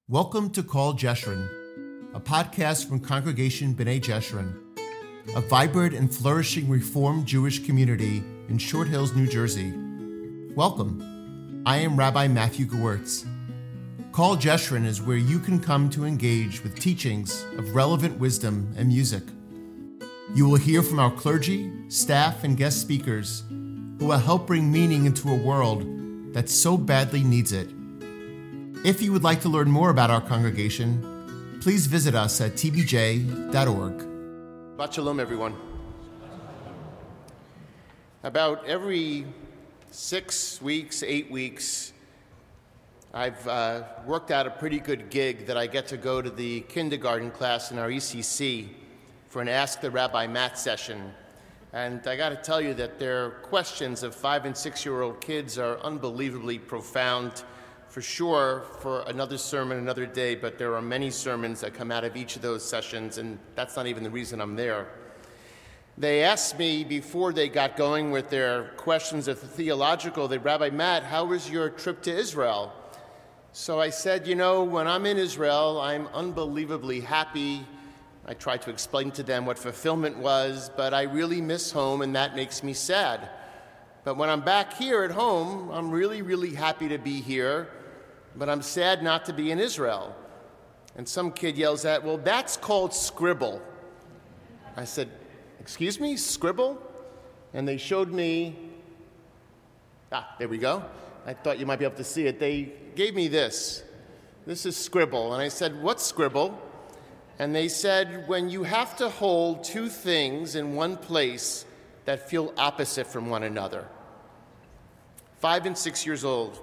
Welcome to Call Jeshurun, a podcast from Congregation B'nai Jeshurun, a vibrant and flourishing Reformed Jewish community in Short Hills, New Jersey. Welcome. I am Rabbi Matthew Gewirtz. Call Jeshurun is where you can come to engage with teachings of relevant wisdom and music. You will hear from our clergy, staff, and guest speakers who will help bring meaning into a world that so badly needs it. If you would like to learn more about our congregation, please visit us at tbj.org. Shabbat shalom, everyone. About every 6 weeks, 8 weeks, I've worked out a pretty good gig that I get to go to the kindergarten class in our ECC for an Ask the Rabbi Matt session. And I got to tell you that their questions of 5 and 6-year-old kids are unbelievably profound. For sure, for another sermon, another day, but there are many sermons that come out of each of those sessions, and that's not even the reason I'm there. They asked me before they got going with their questions of the theological, Rabbi Matt, how was your trip to Israel? So I said, when I'm in Israel, I'm unbelievably happy. I tried to explain to them what fulfillment was, but I really miss home, and that makes me sad. But when I'm back here at home, I'm really, really happy to be here, but I'm sad not to be in Israel. And some kid yells out, well, that's called scribble. I said, excuse me, scribble? And they showed me, there we go. I thought you might be able to see it. They gave me this. This is scribble. And I said, what's scribble? And they said, when you have to hold two things in one place that feel opposite from one another. 5 and 6 years old.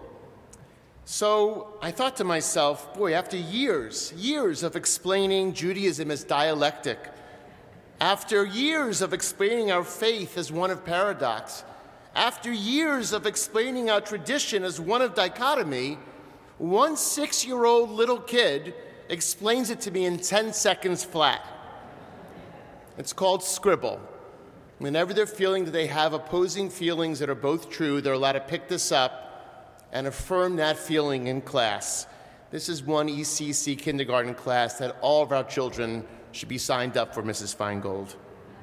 So I thought to myself, boy, after years of explaining Judaism as dialectic, after years of explaining our faith as one of paradox, after years of explaining our tradition as one of dichotomy, one 6-year-old little kid explains it to me in 10 seconds flat. It's called scribble. Whenever they're feeling that they have opposing feelings that are both true, they're allowed to pick this up and affirm that feeling in class. This is one ECC kindergarten class that all of our children should be signed up for, Mrs. Feingold.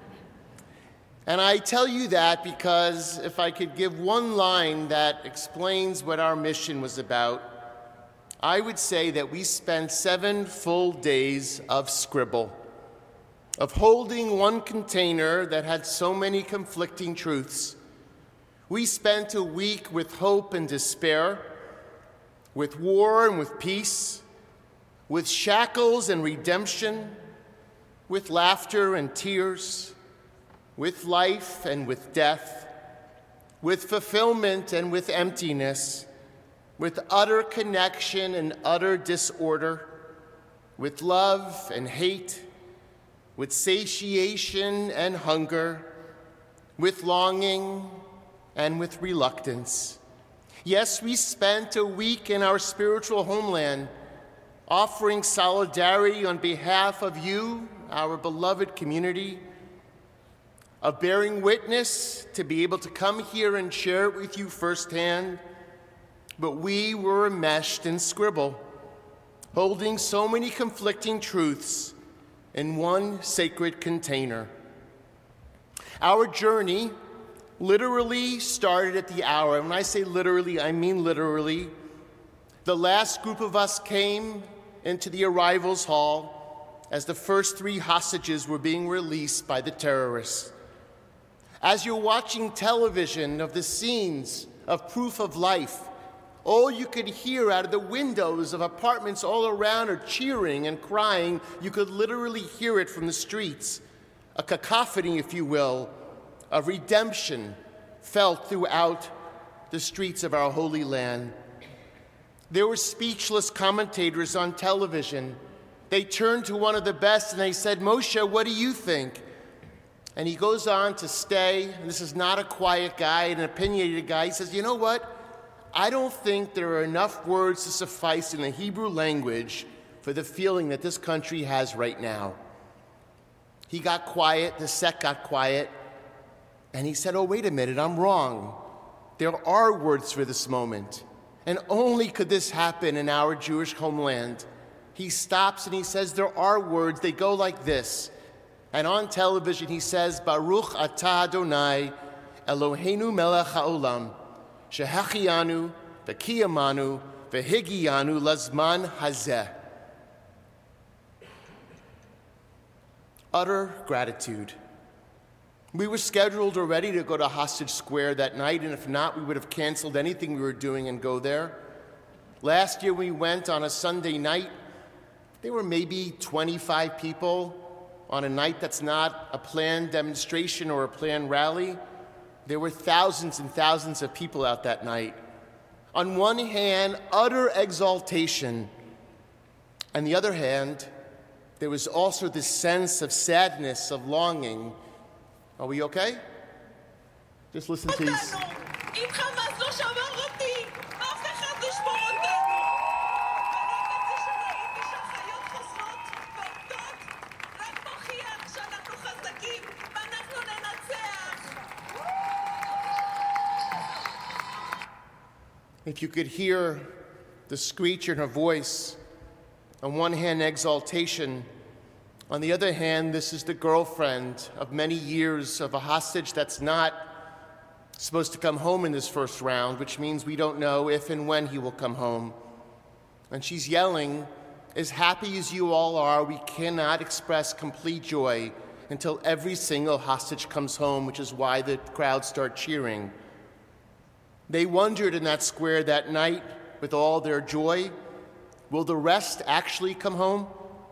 And I tell you that because if I could give one line that explains what our mission was about, I would say that we spent 7 full days of scribble, of holding one container that had so many conflicting truths. We spent a week with hope and despair, with war and with peace, with shackles and redemption, with laughter and tears, with life and with death, with fulfillment and with emptiness, with utter connection and utter disorder, with love and hate, with satiation and hunger, with longing and with reluctance. Yes, we spent a week in our spiritual homeland offering solidarity on behalf of you, our beloved community, of bearing witness to be able to come here and share it with you firsthand. But we were enmeshed in scribble, holding so many conflicting truths in one sacred container. Our journey literally started at the hour. And when I say literally, I mean literally. The last group of us came into the arrivals hall as the first 3 hostages were being released by the terrorists. As you're watching television of the scenes of Proof of Life, all you could hear out of the windows of apartments all around are cheering and crying. You could literally hear it from the streets. A cacophony, if you will, of redemption felt throughout the streets of our Holy Land. There were speechless commentators on television. They turned to one of the best and they said, Moshe, what do you think? And he goes on to stay, and this is not a quiet guy, an opinionated guy. He says, you know what? I don't think there are enough words to suffice in the Hebrew language for the feeling that this country has right now. He got quiet, the sect got quiet, and he said, oh, wait a minute, I'm wrong. There are words for this moment. And only could this happen in our Jewish homeland. he stops and he says there are words, they go like this. And on television he says, Baruch atah Adonai, Eloheinu melech haolam, shehachianu, v'kiyamanu, v'higiyanu lazman hazeh. Utter gratitude. We were scheduled already to go to Hostage Square that night, and if not, we would have canceled anything we were doing and go there. Last year we went on a Sunday night. There were maybe 25 people on a night that's not a planned demonstration or a planned rally. There were thousands and thousands of people out that night. On one hand, utter exaltation. On the other hand, there was also this sense of sadness, of longing. Are we okay? Just listen to these. If you could hear the screech in her voice, on one hand, exaltation. On the other hand, this is the girlfriend of many years of a hostage that's not supposed to come home in this first round, which means we don't know if and when he will come home. And she's yelling, as happy as you all are, we cannot express complete joy until every single hostage comes home, which is why the crowd start cheering. They wondered in that square that night, with all their joy, will the rest actually come home?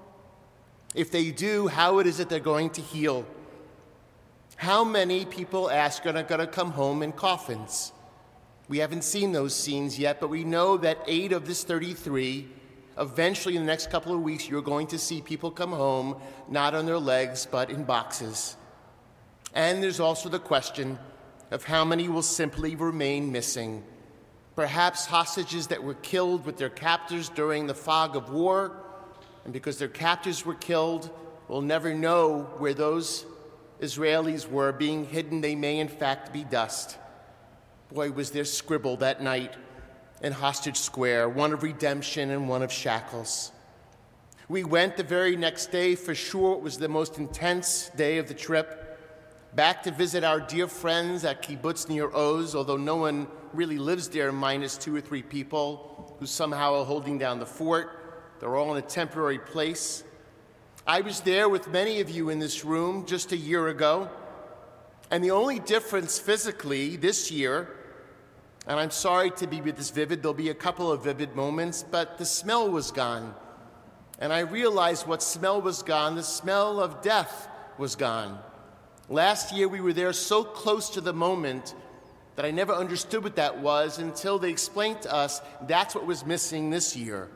If they do, how is it they're going to heal? How many people ask are going to come home in coffins? We haven't seen those scenes yet, but we know that 8 of this 33, eventually in the next couple of weeks, you're going to see people come home, not on their legs, but in boxes. And there's also the question of how many will simply remain missing. Perhaps hostages that were killed with their captors during the fog of war, and because their captors were killed, we'll never know where those Israelis were being hidden. They may in fact be dust. Boy, was there scribble that night in Hostage Square, one of redemption and one of shackles. We went the very next day. For sure, it was the most intense day of the trip. Back to visit our dear friends at Kibbutz Nir Oz, although no one really lives there minus 2 or 3 people who somehow are holding down the fort. They're all in a temporary place. I was there with many of you in this room just a year ago, and the only difference physically this year, and I'm sorry to be this vivid, there'll be a couple of vivid moments, but the smell was gone. And I realized what smell was gone. The smell of death was gone. Last year we were there so close to the moment that I never understood what that was until they explained to us that's what was missing this year.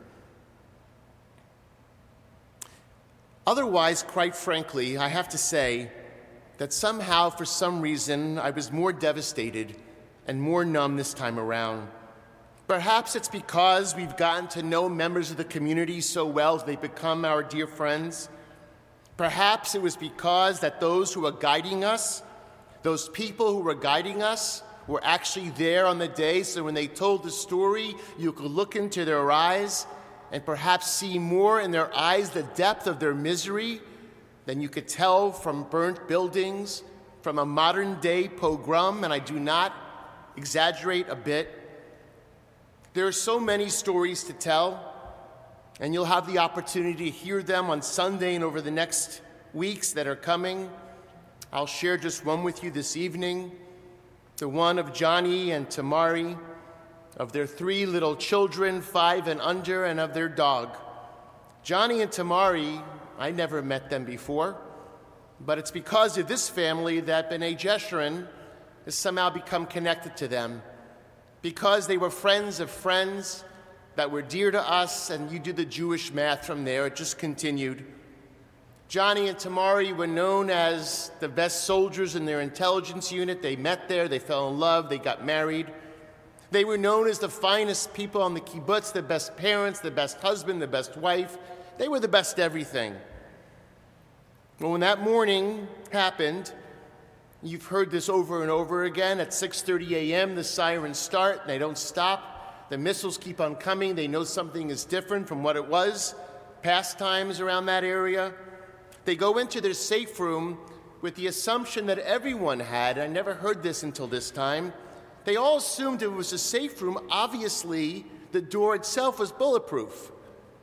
Otherwise, quite frankly, I have to say that somehow, for some reason, I was more devastated and more numb this time around. Perhaps it's because we've gotten to know members of the community so well they become our dear friends. Perhaps it was because that those who are guiding us, those people who were guiding us, were actually there on the day, so when they told the story, you could look into their eyes and perhaps see more in their eyes the depth of their misery than you could tell from burnt buildings, from a modern-day pogrom, and I do not exaggerate a bit. There are so many stories to tell, and you'll have the opportunity to hear them on Sunday and over the next weeks that are coming. I'll share just one with you this evening, the one of Johnny and Tamari, of their 3 little children, 5 and under, and of their dog. Johnny and Tamari, I never met them before, but it's because of this family that B'nai Jeshurun has somehow become connected to them, because they were friends of friends that were dear to us, and you do the Jewish math from there. It just continued. Johnny and Tamari were known as the best soldiers in their intelligence unit. They met there, they fell in love, they got married. They were known as the finest people on the kibbutz, the best parents, the best husband, the best wife. They were the best everything. Well, when that morning happened, you've heard this over and over again. At 6:30 a.m., the sirens start, and they don't stop. The missiles keep on coming. They know something is different from what it was. pastimes around that area. They go into their safe room with the assumption that everyone had, I never heard this until this time, they all assumed it was a safe room. Obviously, the door itself was bulletproof.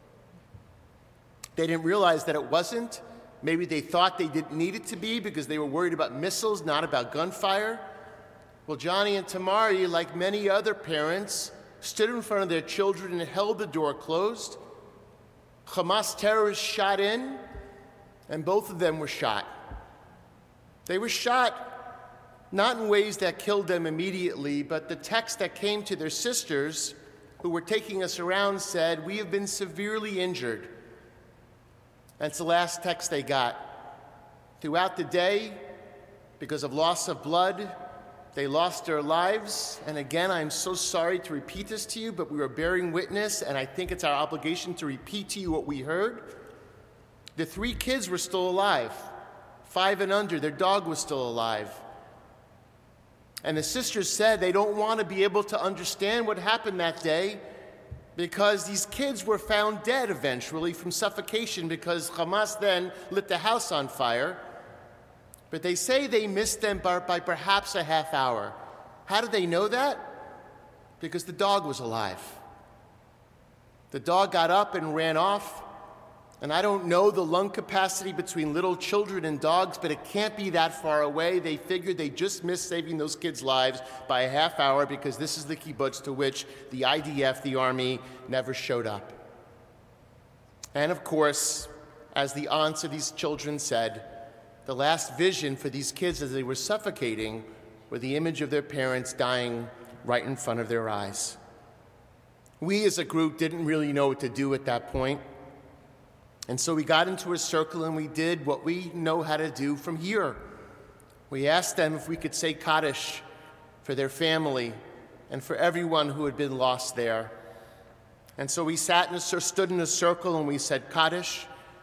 They didn't realize that it wasn't. Maybe they thought they didn't need it to be because they were worried about missiles, not about gunfire. Well, Johnny and Tamari, like many other parents, stood in front of their children and held the door closed. Hamas terrorists shot in, and both of them were shot. They were shot not in ways that killed them immediately, but the text that came to their sisters who were taking us around said, "We have been severely injured." That's the last text they got. Throughout the day, because of loss of blood, they lost their lives. And again, I'm so sorry to repeat this to you, but we are bearing witness, and I think it's our obligation to repeat to you what we heard. The 3 kids were still alive, 5 and under. Their dog was still alive. And the sisters said they don't want to be able to understand what happened that day because these kids were found dead eventually from suffocation because Hamas then lit the house on fire. But they say they missed them by perhaps a half hour. How did they know that? Because the dog was alive. The dog got up and ran off. And I don't know the lung capacity between little children and dogs, but it can't be that far away. They figured they just missed saving those kids' lives by a half hour because this is the kibbutz to which the IDF, the army, never showed up. And of course, as the aunts of these children said, the last vision for these kids as they were suffocating were the image of their parents dying right in front of their eyes. We as a group didn't really know what to do at that point. And so we got into a circle and we did what we know how to do from here. We asked them if we could say Kaddish for their family and for everyone who had been lost there. And so we stood in a circle and we said Kaddish.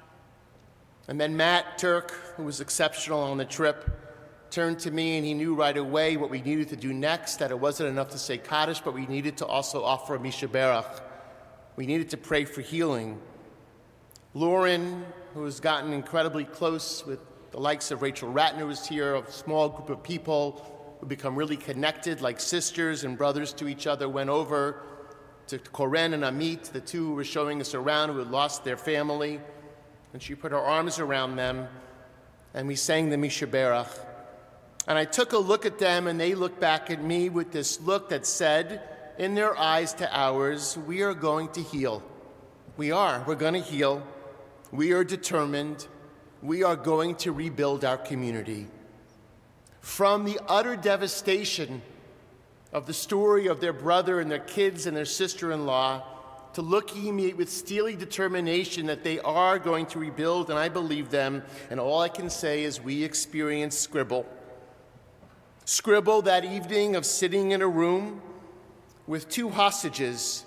And then Matt Turk, who was exceptional on the trip, turned to me and he knew right away what we needed to do next, that it wasn't enough to say Kaddish, but we needed to also offer a Mishaberach. We needed to pray for healing. Lauren, who has gotten incredibly close with the likes of Rachel Ratner, was here, a small group of people who become really connected, like sisters and brothers to each other, went over to Koren and Amit, the 2 who were showing us around, who had lost their family, and she put her arms around them, and we sang the Mishaberach. And I took a look at them, and they looked back at me with this look that said, in their eyes to ours, we are going to heal. We're going to heal. We are determined. We are going to rebuild our community. From the utter devastation of the story of their brother and their kids and their sister-in-law to looking at me with steely determination that they are going to rebuild, and I believe them, and all I can say is we experienced scribble. Scribble that evening of sitting in a room with 2 hostages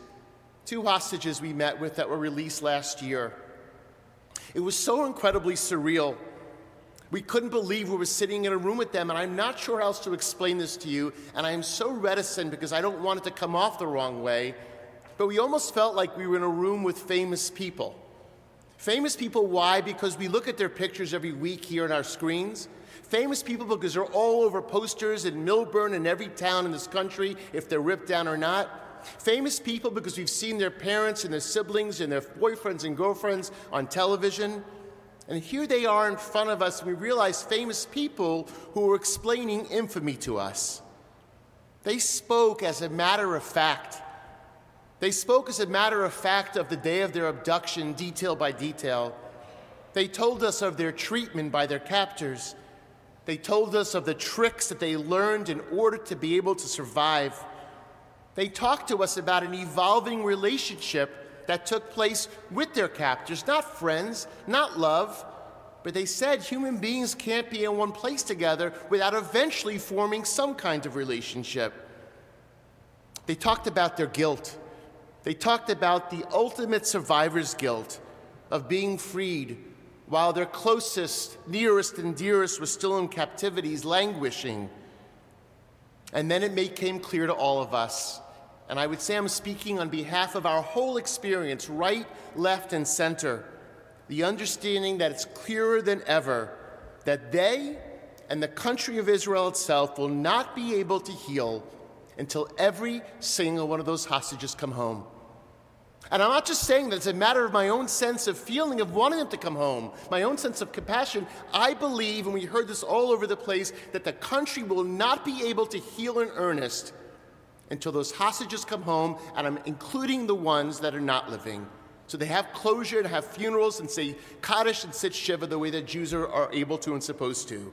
we met with that were released last year. It was so incredibly surreal. We couldn't believe we were sitting in a room with them, and I'm not sure how else to explain this to you, and I am so reticent because I don't want it to come off the wrong way, but we almost felt like we were in a room with famous people. Famous people, why? Because we look at their pictures every week here on our screens. Famous people because they're all over posters in Millburn and every town in this country, if they're ripped down or not. Famous people because we've seen their parents and their siblings and their boyfriends and girlfriends on television. And here they are in front of us, and we realize famous people who are explaining infamy to us. They spoke as a matter of fact. They spoke as a matter of fact of the day of their abduction, detail by detail. They told us of their treatment by their captors. They told us of the tricks that they learned in order to be able to survive. They talked to us about an evolving relationship that took place with their captors, not friends, not love, but they said human beings can't be in one place together without eventually forming some kind of relationship. They talked about their guilt. They talked about the ultimate survivor's guilt of being freed while their closest, nearest, and dearest were still in captivities, languishing. And then it became clear to all of us, and I would say I'm speaking on behalf of our whole experience, right, left, and center, the understanding that it's clearer than ever that they and the country of Israel itself will not be able to heal until every single one of those hostages come home. And I'm not just saying that it's a matter of my own sense of feeling of wanting them to come home, my own sense of compassion. I believe, and we heard this all over the place, that the country will not be able to heal in earnest until those hostages come home, and I'm including the ones that are not living. So they have closure and have funerals and say Kaddish and sit Shiva the way that Jews are able to and supposed to.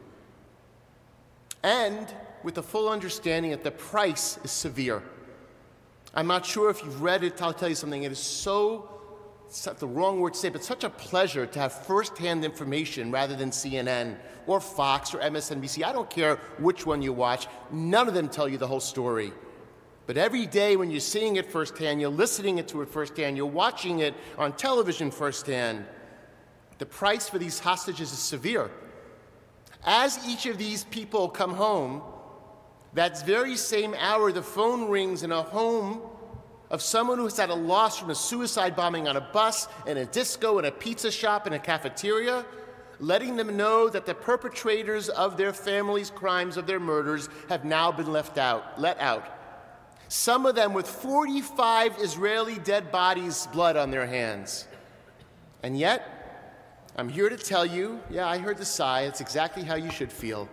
And with the full understanding that the price is severe. I'm not sure if you've read it. I'll tell you something. It is it's not the wrong word to say, but such a pleasure to have firsthand information rather than CNN or Fox or MSNBC. I don't care which one you watch. None of them tell you the whole story. But every day when you're seeing it firsthand, you're listening to it firsthand, you're watching it on television firsthand, the price for these hostages is severe. As each of these people come home, that very same hour, the phone rings in a home of someone who's had a loss from a suicide bombing on a bus, in a disco, in a pizza shop, in a cafeteria, letting them know that the perpetrators of their families' crimes, of their murders, have now been let out. Some of them with 45 Israeli dead bodies' blood on their hands. And yet, I'm here to tell you, yeah, I heard the sigh, it's exactly how you should feel.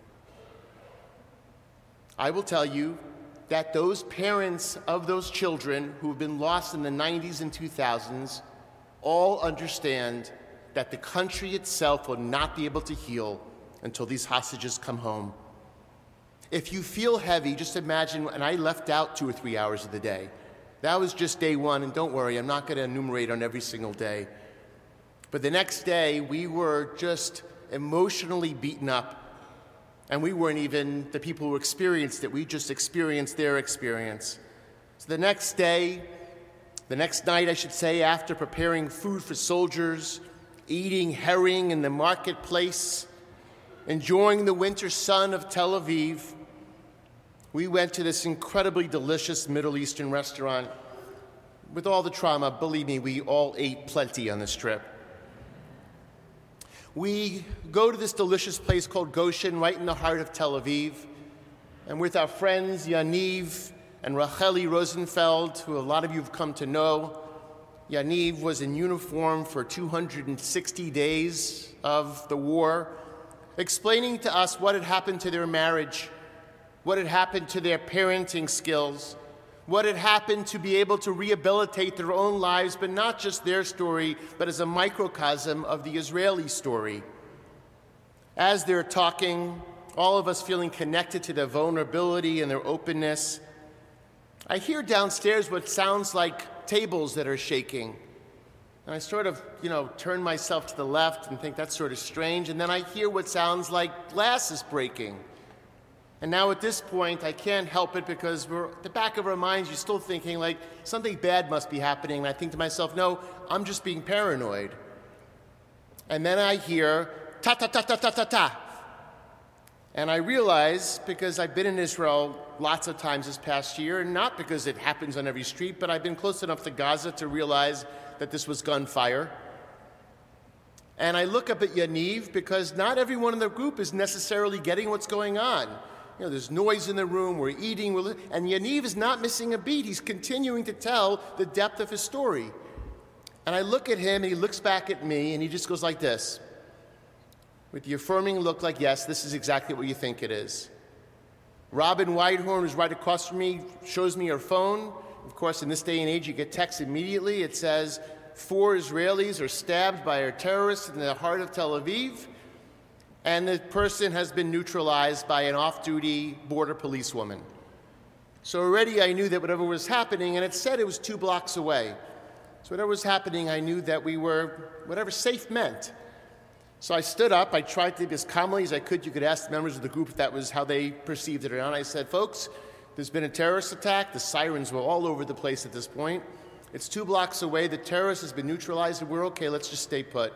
I will tell you that those parents of those children who have been lost in the 90s and 2000s all understand that the country itself will not be able to heal until these hostages come home. If you feel heavy, just imagine, and I left out 2 or 3 hours of the day. That was just day one, and don't worry, I'm not going to enumerate on every single day. But the next day, we were just emotionally beaten up. And we weren't even the people who experienced it. We just experienced their experience. So the next night, I should say, after preparing food for soldiers, eating herring in the marketplace, enjoying the winter sun of Tel Aviv, we went to this incredibly delicious Middle Eastern restaurant. With all the trauma, believe me, we all ate plenty on this trip. We go to this delicious place called Goshen, right in the heart of Tel Aviv, and with our friends Yaniv and Racheli Rosenfeld, who a lot of you have come to know. Yaniv was in uniform for 260 days of the war, explaining to us what had happened to their marriage, what had happened to their parenting skills, what had happened to be able to rehabilitate their own lives, but not just their story, but as a microcosm of the Israeli story. As they're talking, all of us feeling connected to their vulnerability and their openness, I hear downstairs what sounds like tables that are shaking. And I sort of, turn myself to the left and think that's sort of strange, and then I hear what sounds like glasses breaking. And now at this point, I can't help it because at the back of our minds, you're still thinking like something bad must be happening. And I think to myself, no, I'm just being paranoid. And then I hear ta ta ta ta ta ta ta. And I realize, because I've been in Israel lots of times this past year, and not because it happens on every street, but I've been close enough to Gaza to realize that this was gunfire. And I look up at Yaniv because not everyone in the group is necessarily getting what's going on. There's noise in the room, we're eating, and Yaniv is not missing a beat. He's continuing to tell the depth of his story. And I look at him, and he looks back at me, and he just goes like this, with the affirming look like, yes, this is exactly what you think it is. Robin Whitehorn, who's right across from me, shows me her phone. Of course, in this day and age, you get text immediately. It says, 4 Israelis are stabbed by a terrorist in the heart of Tel Aviv, and the person has been neutralized by an off-duty border police woman. So already I knew that whatever was happening, and it said it was 2 blocks away. So whatever was happening, I knew that we were, whatever safe meant. So I stood up, I tried to be as calmly as I could. You could ask the members of the group if that was how they perceived it or not. I said, folks, there's been a terrorist attack. The sirens were all over the place at this point. It's 2 blocks away. The terrorist has been neutralized, and we're okay. Let's just stay put.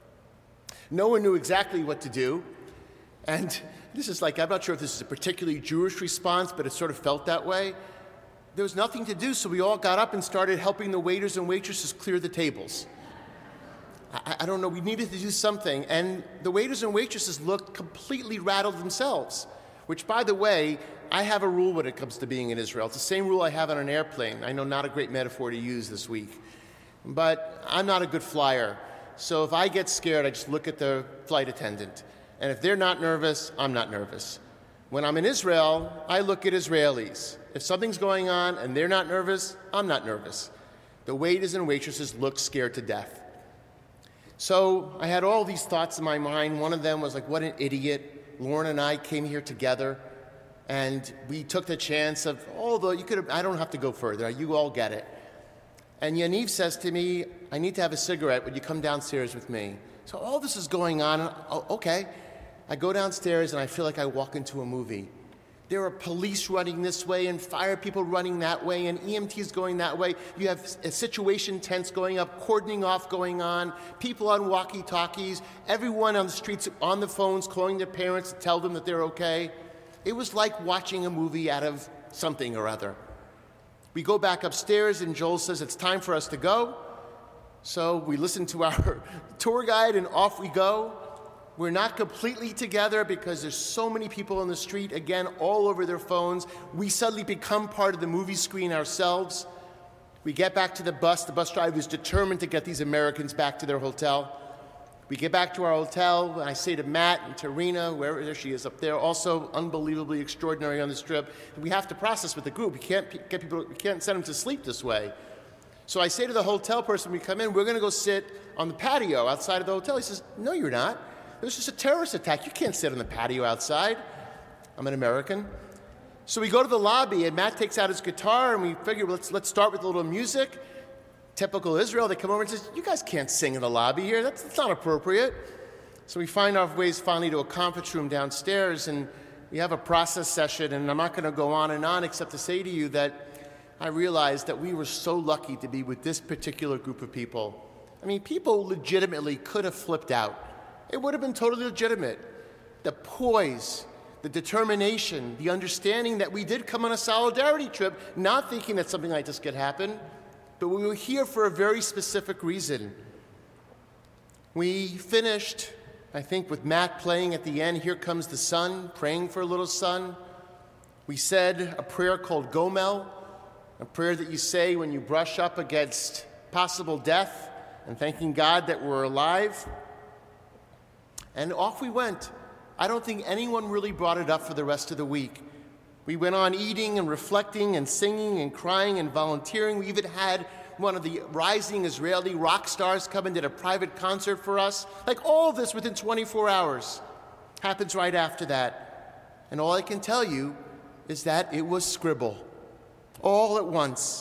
No one knew exactly what to do. And this is like, I'm not sure if this is a particularly Jewish response, but it sort of felt that way. There was nothing to do, so we all got up and started helping the waiters and waitresses clear the tables. I don't know, we needed to do something. And the waiters and waitresses looked completely rattled themselves, which, by the way, I have a rule when it comes to being in Israel. It's the same rule I have on an airplane. I know, not a great metaphor to use this week, but I'm not a good flyer. So if I get scared, I just look at the flight attendant. And if they're not nervous, I'm not nervous. When I'm in Israel, I look at Israelis. If something's going on and they're not nervous, I'm not nervous. The waiters and waitresses look scared to death. So I had all these thoughts in my mind. One of them was like, what an idiot. Lauren and I came here together, and we took the chance of, I don't have to go further. You all get it. And Yaniv says to me, I need to have a cigarette. Would you come downstairs with me? So all this is going on. Okay. I go downstairs, and I feel like I walk into a movie. There are police running this way and fire people running that way and EMTs going that way. You have a situation tents going up, cordoning off going on, people on walkie-talkies, everyone on the streets on the phones calling their parents to tell them that they're okay. It was like watching a movie out of something or other. We go back upstairs, and Joel says it's time for us to go. So we listen to our tour guide, and off we go. We're not completely together because there's so many people on the street, again, all over their phones. We suddenly become part of the movie screen ourselves. We get back to the bus. The bus driver is determined to get these Americans back to their hotel. We get back to our hotel, and I say to Matt and to Rena, wherever she is up there, also unbelievably extraordinary on this trip, we have to process with the group. We can't send them to sleep this way. So I say to the hotel person when we come in, we're going to go sit on the patio outside of the hotel. He says, no, you're not. It was just a terrorist attack. You can't sit on the patio outside. I'm an American. So we go to the lobby, and Matt takes out his guitar, and we figure, let's start with a little music. Typical Israel, they come over and says, you guys can't sing in the lobby here. That's not appropriate. So we find our ways finally to a conference room downstairs, and we have a process session, and I'm not going to go on and on except to say to you that I realized that we were so lucky to be with this particular group of people. I mean, people legitimately could have flipped out. It would have been totally legitimate. The poise, the determination, the understanding that we did come on a solidarity trip, not thinking that something like this could happen, but we were here for a very specific reason. We finished, I think, with Matt playing at the end, Here Comes the Sun, praying for a little sun. We said a prayer called Gomel, a prayer that you say when you brush up against possible death and thanking God that we're alive. And off we went. I don't think anyone really brought it up for the rest of the week. We went on eating and reflecting and singing and crying and volunteering. We even had one of the rising Israeli rock stars come and did a private concert for us. Like all of this within 24 hours. Happens right after that. And all I can tell you is that it was scribble. All at once.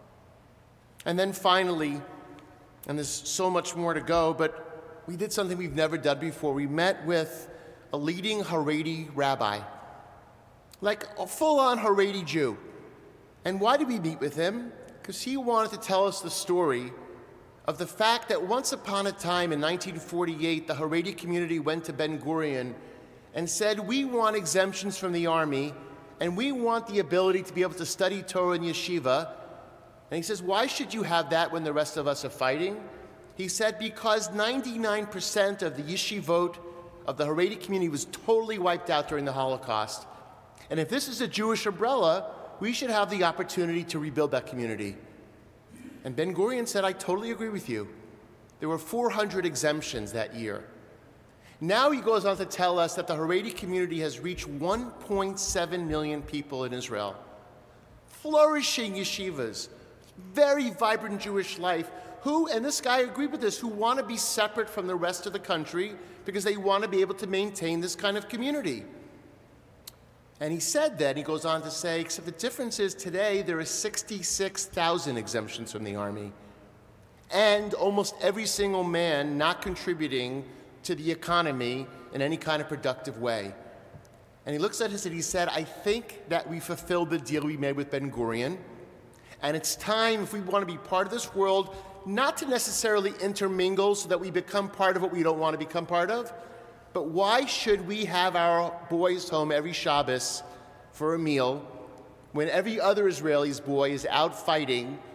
And then finally, and there's so much more to go, but we did something we've never done before. We met with a leading Haredi rabbi, like a full-on Haredi Jew. And why did we meet with him? Because he wanted to tell us the story of the fact that once upon a time in 1948, the Haredi community went to Ben Gurion and said, we want exemptions from the army, and we want the ability to be able to study Torah in yeshiva. And he says, why should you have that when the rest of us are fighting? He said, because 99% of the yeshivot of the Haredi community was totally wiped out during the Holocaust. And if this is a Jewish umbrella, we should have the opportunity to rebuild that community. And Ben Gurion said, I totally agree with you. There were 400 exemptions that year. Now he goes on to tell us that the Haredi community has reached 1.7 million people in Israel. Flourishing yeshivas, very vibrant Jewish life, who, and this guy agreed with this, who want to be separate from the rest of the country because they want to be able to maintain this kind of community. And he said that, he goes on to say, except the difference is today there are 66,000 exemptions from the army, and almost every single man not contributing to the economy in any kind of productive way. And he looks at us and he said, I think that we fulfilled the deal we made with Ben Gurion, and it's time, if we want to be part of this world, not to necessarily intermingle so that we become part of what we don't want to become part of, but why should we have our boys home every Shabbos for a meal when every other Israeli's boy is out fighting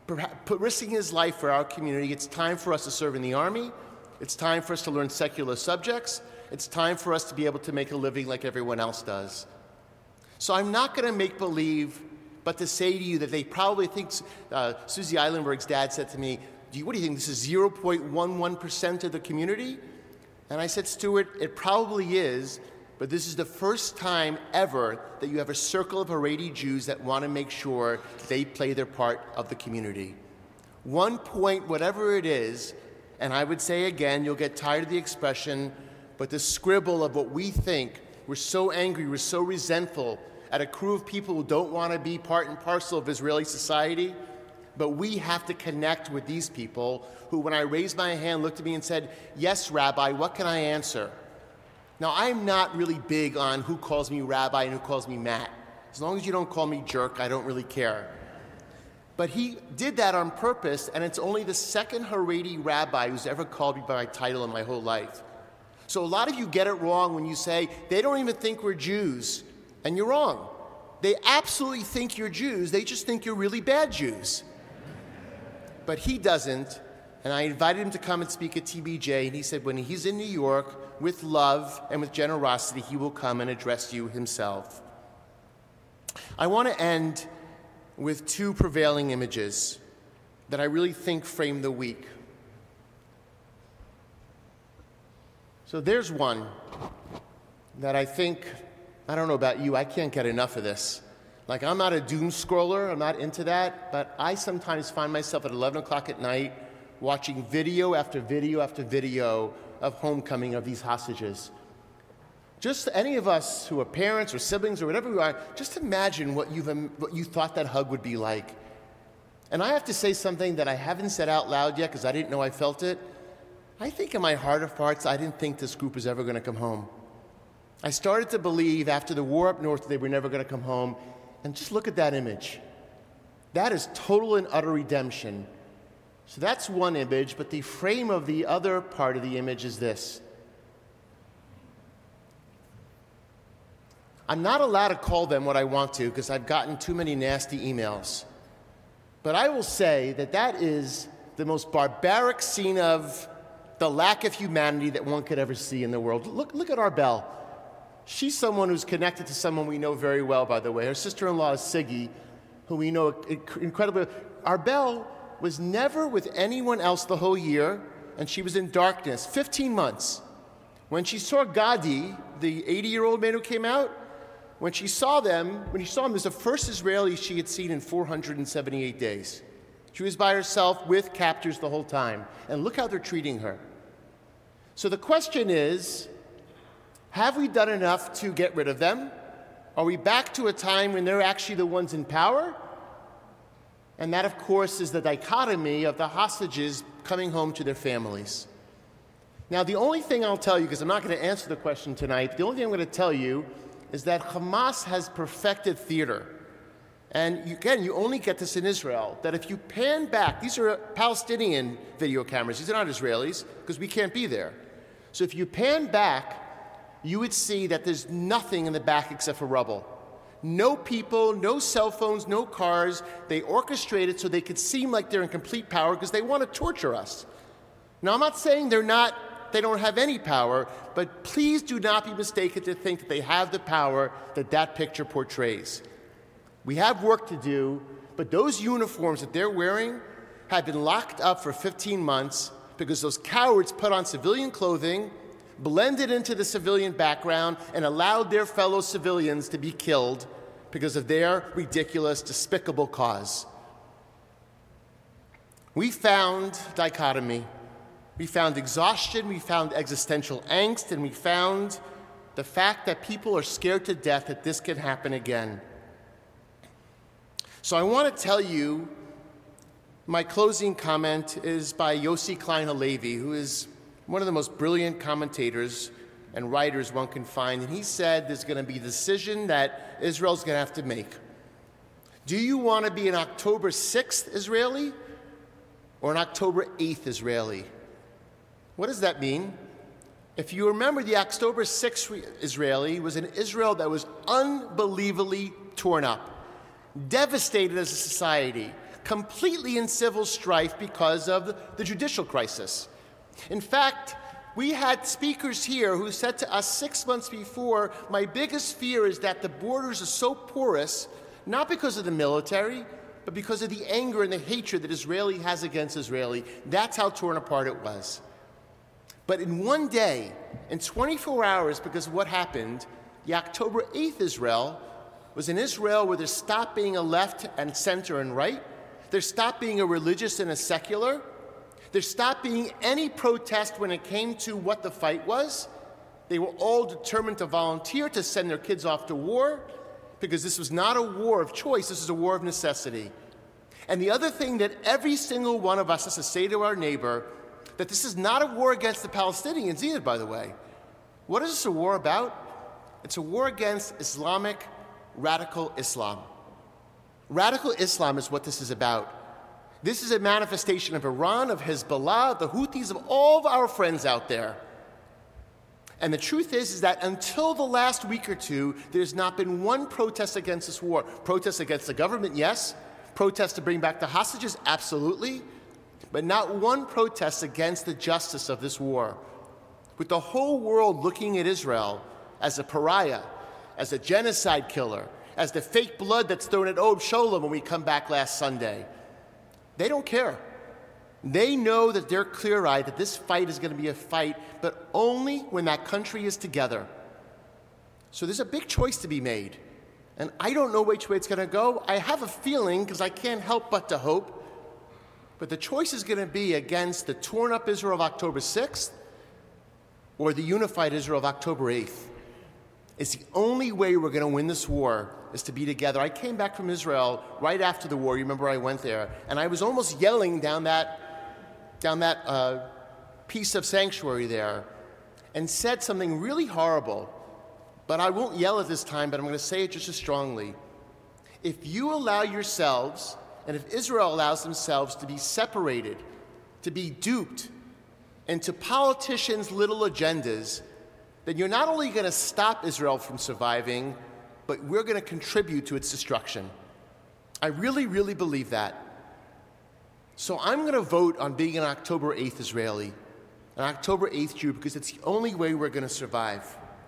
risking his life for our community. It's time for us to serve in the army. It's time for us to learn secular subjects. It's time for us to be able to make a living like everyone else does. So I'm not going to make believe, but to say to you that they probably think, Susie Eilenberg's dad said to me, what do you think, this is 0.11% of the community? And I said, Stuart, it probably is, but this is the first time ever that you have a circle of Haredi Jews that want to make sure they play their part of the community. 1 point, whatever it is, and I would say again, you'll get tired of the expression, but the scribble of what we think, we're so angry, we're so resentful at a crew of people who don't want to be part and parcel of Israeli society, but we have to connect with these people who, when I raised my hand, looked at me and said, yes, Rabbi, what can I answer? Now, I'm not really big on who calls me Rabbi and who calls me Matt. As long as you don't call me jerk, I don't really care. But he did that on purpose, and it's only the second Haredi rabbi who's ever called me by my title in my whole life. So a lot of you get it wrong when you say, they don't even think we're Jews. And you're wrong. They absolutely think you're Jews. They just think you're really bad Jews. But he doesn't. And I invited him to come and speak at TBJ, and he said when he's in New York, with love and with generosity, he will come and address you himself. I want to end with two prevailing images that I really think frame the week. So there's one that I think, I don't know about you, I can't get enough of this. Like, I'm not a doom scroller, I'm not into that, but I sometimes find myself at 11 o'clock at night watching video after video after video of homecoming of these hostages. Just any of us who are parents or siblings or whatever we are, just imagine what you thought that hug would be like. And I have to say something that I haven't said out loud yet because I didn't know I felt it. I think in my heart of hearts, I didn't think this group was ever going to come home. I started to believe after the war up north they were never going to come home. And just look at that image. That is total and utter redemption. So that's one image, but the frame of the other part of the image is this. I'm not allowed to call them what I want to because I've gotten too many nasty emails. But I will say that that is the most barbaric scene of the lack of humanity that one could ever see in the world. Look at Arbel. She's someone who's connected to someone we know very well, by the way. Her sister-in-law is Siggy, who we know incredibly. Arbel was never with anyone else the whole year, and she was in darkness, 15 months. When she saw Gadi, the 80-year-old man who came out, when she saw him, it was the first Israeli she had seen in 478 days. She was by herself with captors the whole time. And look how they're treating her. So the question is, have we done enough to get rid of them? Are we back to a time when they're actually the ones in power? And that, of course, is the dichotomy of the hostages coming home to their families. Now, the only thing I'll tell you, because I'm not going to answer the question tonight, the only thing I'm going to tell you is that Hamas has perfected theater. And again, you only get this in Israel, that if you pan back, these are Palestinian video cameras, these are not Israelis, because we can't be there. So if you pan back, you would see that there's nothing in the back except for rubble. No people, no cell phones, no cars. They orchestrate it so they could seem like they're in complete power because they want to torture us. Now, I'm not saying they don't have any power, but please do not be mistaken to think that they have the power that that picture portrays. We have work to do, but those uniforms that they're wearing have been locked up for 15 months because those cowards put on civilian clothing, blended into the civilian background, and allowed their fellow civilians to be killed because of their ridiculous, despicable cause. We found dichotomy. We found exhaustion, we found existential angst, and we found the fact that people are scared to death that this can happen again. So I want to tell you, my closing comment is by Yossi Klein Halevi, who is one of the most brilliant commentators and writers one can find. And he said there's going to be a decision that Israel's going to have to make. Do you want to be an October 6th Israeli or an October 8th Israeli? What does that mean? If you remember, the October 6th Israeli was an Israel that was unbelievably torn up, devastated as a society, completely in civil strife because of the judicial crisis. In fact, we had speakers here who said to us 6 months before, my biggest fear is that the borders are so porous, not because of the military, but because of the anger and the hatred that Israeli has against Israeli. That's how torn apart it was. But in one day, in 24 hours, because of what happened, the October 8th Israel was an Israel where there stopped being a left and center and right. There stopped being a religious and a secular. There stopped being any protest when it came to what the fight was. They were all determined to volunteer to send their kids off to war, because this was not a war of choice, this is a war of necessity. And the other thing that every single one of us has to say to our neighbor, that this is not a war against the Palestinians either, by the way. What is this a war about? It's a war against Islamic radical Islam. Radical Islam is what this is about. This is a manifestation of Iran, of Hezbollah, the Houthis, of all of our friends out there. And the truth is that until the last week or two, there's not been one protest against this war. Protests against the government, yes. Protests to bring back the hostages, absolutely. But not one protest against the justice of this war. With the whole world looking at Israel as a pariah, as a genocide killer, as the fake blood that's thrown at Ob Sholem when we come back last Sunday. They don't care. They know that they're clear-eyed that this fight is going to be a fight, but only when that country is together. So there's a big choice to be made. And I don't know which way it's going to go. I have a feeling, because I can't help but to hope, but the choice is going to be against the torn-up Israel of October 6th or the unified Israel of October 8th. It's the only way we're going to win this war is to be together. I came back from Israel right after the war. You remember I went there, and I was almost yelling down that piece of sanctuary there, and said something really horrible. But I won't yell at this time, but I'm going to say it just as strongly. If you allow yourselves, and if Israel allows themselves to be separated, to be duped into politicians' little agendas, then you're not only going to stop Israel from surviving, but we're going to contribute to its destruction. I really, really believe that. So I'm going to vote on being an October 8th Israeli, an October 8th Jew, because it's the only way we're going to survive.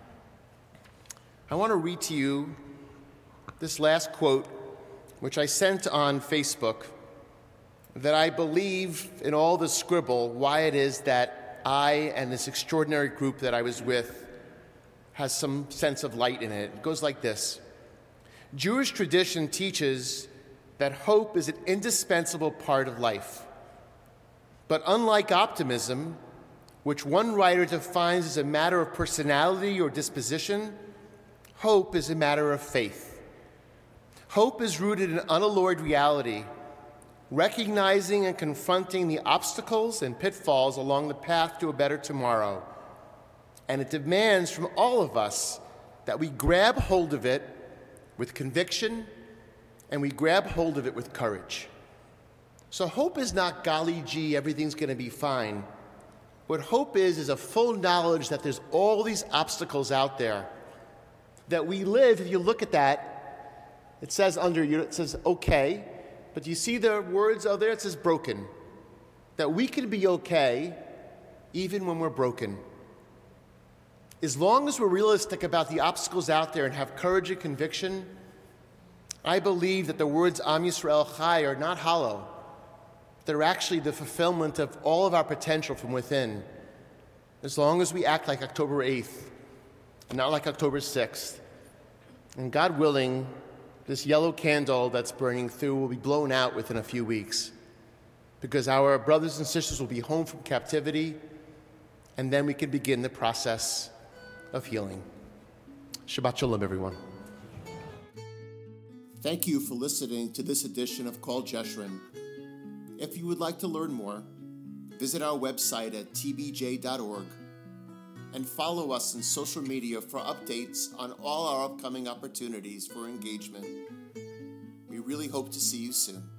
I want to read to you this last quote, which I sent on Facebook, that I believe in all the scribble why it is that I and this extraordinary group that I was with has some sense of light in it. It goes like this. Jewish tradition teaches that hope is an indispensable part of life. But unlike optimism, which one writer defines as a matter of personality or disposition, hope is a matter of faith. Hope is rooted in unalloyed reality, recognizing and confronting the obstacles and pitfalls along the path to a better tomorrow. And it demands from all of us that we grab hold of it with conviction and we grab hold of it with courage. So hope is not golly gee, everything's going to be fine. What hope is a full knowledge that there's all these obstacles out there. That we live, if you look at that, it says under you, it says okay, but you see the words out there, it says broken. That we can be okay even when we're broken. As long as we're realistic about the obstacles out there and have courage and conviction, I believe that the words Am Yisrael Chai are not hollow. They're actually the fulfillment of all of our potential from within. As long as we act like October 8th, and not like October 6th. And God willing, this yellow candle that's burning through will be blown out within a few weeks, because our brothers and sisters will be home from captivity, and then we can begin the process of healing. Shabbat Shalom, everyone. Thank you for listening to this edition of Call Jeshurun. If you would like to learn more, visit our website at tbj.org and follow us on social media for updates on all our upcoming opportunities for engagement. We really hope to see you soon.